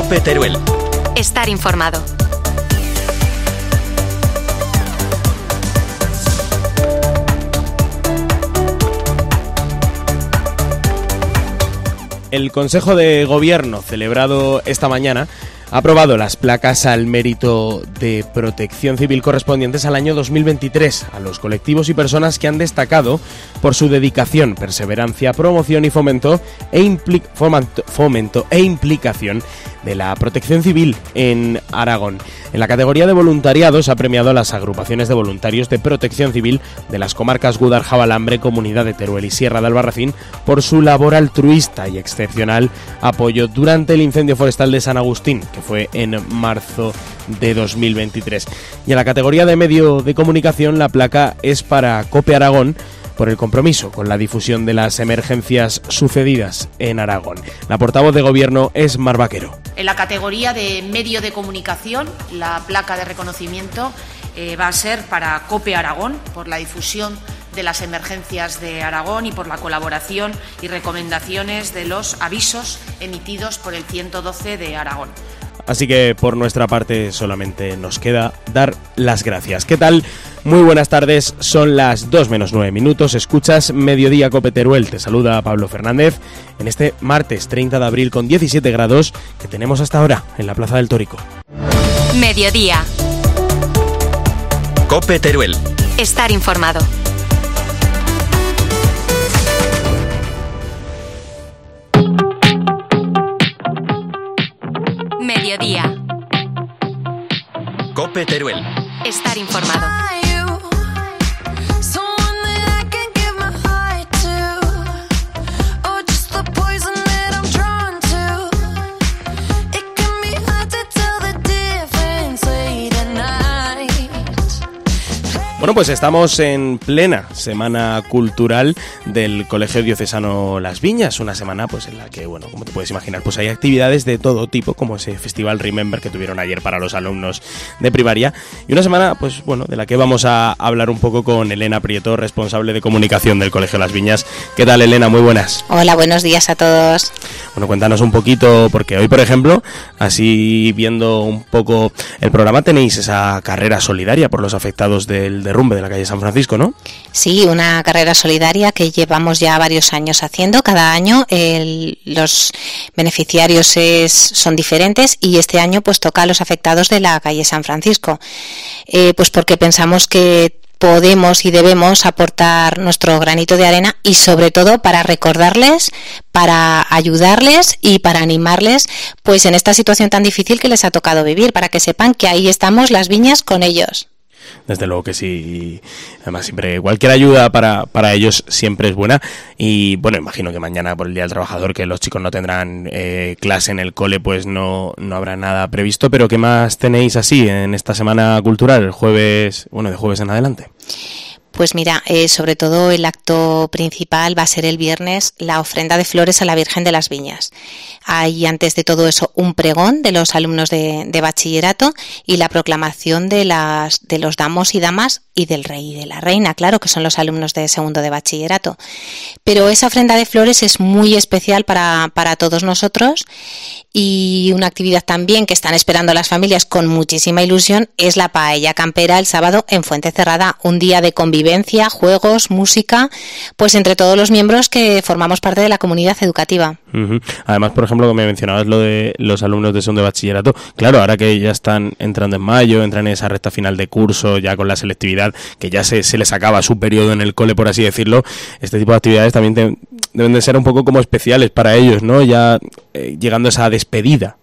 COPE Teruel. Estar informado. El Consejo de Gobierno, celebrado esta mañana, ha aprobado las placas al mérito de protección civil correspondientes al año 2023 a los colectivos y personas que han destacado por su dedicación, perseverancia, promoción y fomento e implicación de la protección civil en Aragón. En la categoría de voluntariado se ha premiado a las agrupaciones de voluntarios de protección civil de las comarcas Gúdar-Jabalambre, Comunidad de Teruel y Sierra de Albarracín por su labor altruista y excepcional apoyo durante el incendio forestal de San Agustín, que fue en marzo de 2023. Y en la categoría de medio de comunicación la placa es para COPE Aragón, por el compromiso con la difusión de las emergencias sucedidas en Aragón. La portavoz de Gobierno es Mar Vaquero. En la categoría de medio de comunicación, la placa de reconocimiento va a ser para COPE Aragón, por la difusión de las emergencias de Aragón y por la colaboración y recomendaciones de los avisos emitidos por el 112 de Aragón. Así que por nuestra parte solamente nos queda dar las gracias. ¿Qué tal? Muy buenas tardes, son las 2:09. Escuchas Mediodía COPE Teruel. Te saluda Pablo Fernández en este martes 30 de abril con 17 grados que tenemos hasta ahora en la Plaza del Tórico. Mediodía. COPE Teruel. Estar informado. Mediodía. COPE Teruel. Estar informado. Bueno, pues estamos en plena semana cultural del Colegio Diocesano Las Viñas, una semana pues en la que, bueno, como te puedes imaginar, pues hay actividades de todo tipo, como ese Festival Remember que tuvieron ayer para los alumnos de primaria, y una semana, pues bueno, de la que vamos a hablar un poco con Elena Prieto, responsable de comunicación del Colegio Las Viñas. ¿Qué tal, Elena? Muy buenas. Hola, buenos días a todos. Bueno, cuéntanos un poquito, porque hoy, por ejemplo, así viendo un poco el programa, tenéis esa carrera solidaria por los afectados del derrumbe de la calle San Francisco, ¿no? Sí, una carrera solidaria que llevamos ya varios años haciendo. Cada año los beneficiarios son diferentes y este año pues toca a los afectados de la calle San Francisco, pues porque pensamos que podemos y debemos aportar nuestro granito de arena y sobre todo para recordarles, para ayudarles y para animarles pues en esta situación tan difícil que les ha tocado vivir, para que sepan que ahí estamos Las Viñas con ellos. Desde luego que sí, y además siempre cualquier ayuda para ellos siempre es buena. Y bueno, imagino que mañana por el Día del Trabajador, que los chicos no tendrán clase en el cole, pues no habrá nada previsto. Pero ¿qué más tenéis así en esta semana cultural, el jueves, bueno, de jueves en adelante? Pues mira, sobre todo el acto principal va a ser el viernes, la ofrenda de flores a la Virgen de las Viñas. Hay antes de todo eso un pregón de los alumnos de bachillerato y la proclamación de los damos y damas y del rey y de la reina, claro, que son los alumnos de segundo de bachillerato. Pero esa ofrenda de flores es muy especial para todos nosotros, y una actividad también que están esperando las familias con muchísima ilusión es la paella campera el sábado en Fuente Cerrada, un día de convivencia, juegos, música, pues entre todos los miembros que formamos parte de la comunidad educativa. Uh-huh. Además, por ejemplo, como me mencionabas lo de los alumnos de segundo de bachillerato, claro, ahora que ya están entrando en mayo, entran en esa recta final de curso, ya con la selectividad, que ya se les acaba su periodo en el cole, por así decirlo, este tipo de actividades también deben de ser un poco como especiales para ellos, ¿no? Ya llegando a esa despedida.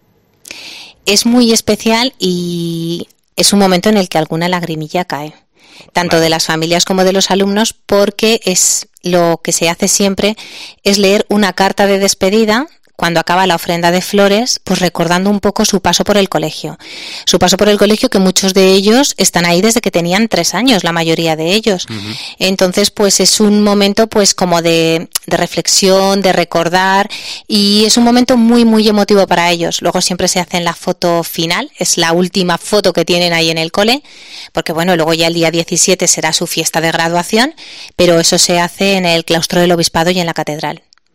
Es muy especial y es un momento en el que alguna lagrimilla cae, tanto de las familias como de los alumnos, porque es lo que se hace siempre es leer una carta de despedida cuando acaba la ofrenda de flores, pues recordando un poco su paso por el colegio. Su paso por el colegio, que muchos de ellos están ahí desde que tenían 3 años, la mayoría de ellos. Uh-huh. Entonces, pues es un momento pues como de reflexión, de recordar, y es un momento muy, muy emotivo para ellos. Luego siempre se hace en la foto final, es la última foto que tienen ahí en el cole, porque bueno, luego ya el día 17 será su fiesta de graduación, pero eso se hace en el claustro del obispado y en la catedral.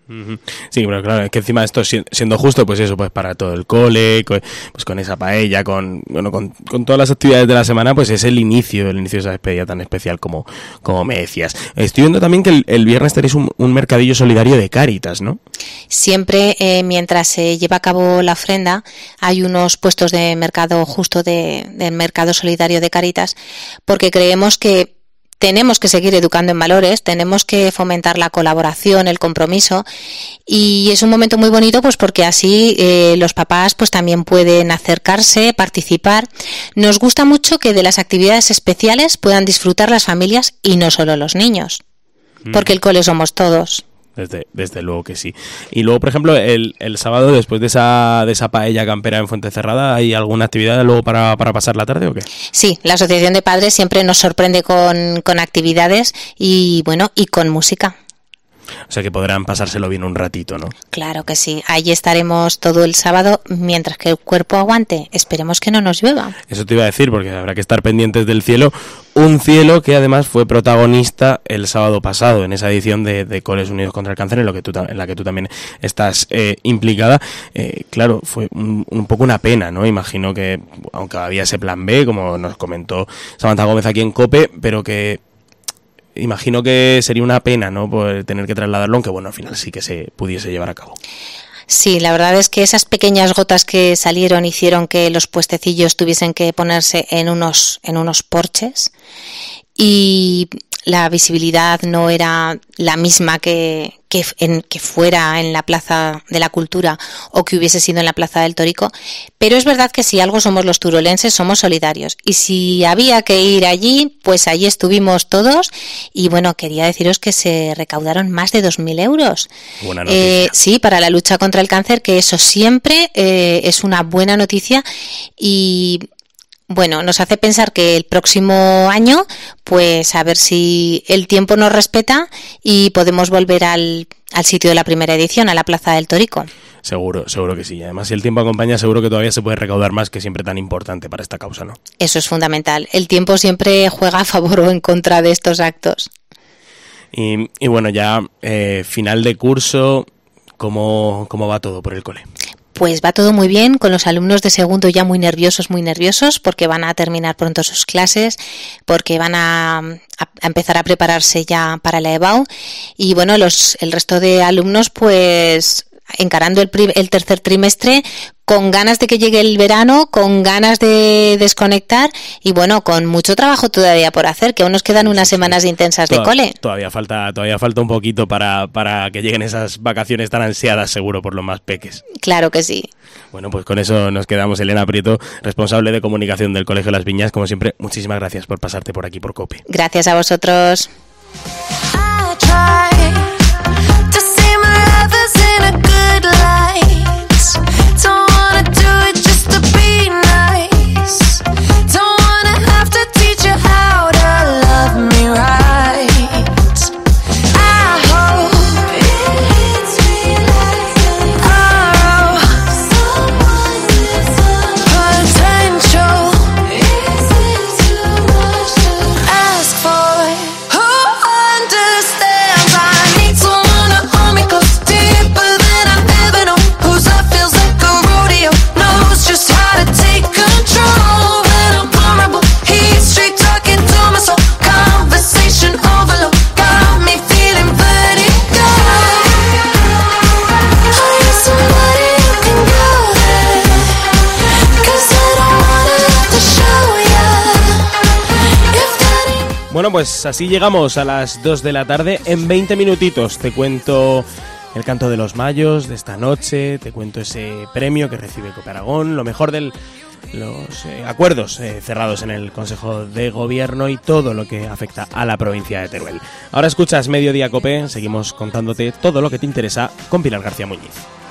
Sí, pero claro, es que encima esto, siendo justo, pues eso, pues para todo el cole, pues con esa paella, con todas las actividades de la semana, pues es el inicio de esa despedida tan especial como me decías. Estoy viendo también que el viernes tenéis un mercadillo solidario de Cáritas, ¿no? Siempre, mientras se lleva a cabo la ofrenda, hay unos puestos de mercado justo del mercado solidario de Cáritas, porque creemos que tenemos que seguir educando en valores, tenemos que fomentar la colaboración, el compromiso, y es un momento muy bonito pues porque así los papás pues también pueden acercarse, participar. Nos gusta mucho que de las actividades especiales puedan disfrutar las familias y no solo los niños, porque el cole somos todos. Desde luego que sí. Y luego, por ejemplo, el sábado, después de esa paella campera en Fuentecerrada, ¿hay alguna actividad luego para pasar la tarde o qué? Sí, la Asociación de Padres siempre nos sorprende con actividades y bueno, y con música. O sea que podrán pasárselo bien un ratito, ¿no? Claro que sí. Allí estaremos todo el sábado mientras que el cuerpo aguante. Esperemos que no nos llueva. Eso te iba a decir, porque habrá que estar pendientes del cielo. Un cielo que además fue protagonista el sábado pasado en esa edición de Coles Unidos contra el Cáncer, en la que tú también estás implicada. Claro, fue un poco una pena, ¿no? Imagino que, aunque había ese plan B, como nos comentó Samantha Gómez aquí en COPE, pero que imagino que sería una pena, ¿no?, por tener que trasladarlo, aunque bueno, al final sí que se pudiese llevar a cabo. Sí, la verdad es que esas pequeñas gotas que salieron hicieron que los puestecillos tuviesen que ponerse en unos porches y la visibilidad no era la misma que fuera en la Plaza de la Cultura o que hubiese sido en la Plaza del Torico, pero es verdad que si algo somos los turolenses, somos solidarios, y si había que ir allí, pues allí estuvimos todos, y bueno, quería deciros que se recaudaron más de 2.000 euros. Buena noticia. Sí, para la lucha contra el cáncer, que eso siempre es una buena noticia, y bueno, nos hace pensar que el próximo año, pues a ver si el tiempo nos respeta y podemos volver al sitio de la primera edición, a la Plaza del Torico. Seguro que sí. Además, si el tiempo acompaña, seguro que todavía se puede recaudar más, que siempre tan importante para esta causa, ¿no? Eso es fundamental. El tiempo siempre juega a favor o en contra de estos actos. Y bueno, ya final de curso, ¿cómo va todo por el cole? Pues va todo muy bien, con los alumnos de segundo ya muy nerviosos, porque van a terminar pronto sus clases, porque van a empezar a prepararse ya para la EBAU, y bueno, el resto de alumnos pues encarando el tercer trimestre con ganas de que llegue el verano, con ganas de desconectar y bueno, con mucho trabajo todavía por hacer, que aún nos quedan unas semanas intensas de cole. Todavía falta un poquito para que lleguen esas vacaciones tan ansiadas, seguro, por los más peques. Claro que sí. Bueno, pues con eso nos quedamos. Elena Prieto, responsable de comunicación del Colegio Las Viñas, como siempre, muchísimas gracias por pasarte por aquí por COPE. Gracias a vosotros. Bueno, pues así llegamos a las 2 de la tarde. En 20 minutitos te cuento el canto de los mayos de esta noche, te cuento ese premio que recibe COPE Aragón, lo mejor de los acuerdos cerrados en el Consejo de Gobierno y todo lo que afecta a la provincia de Teruel. Ahora escuchas Mediodía COPE, seguimos contándote todo lo que te interesa con Pilar García Muñiz.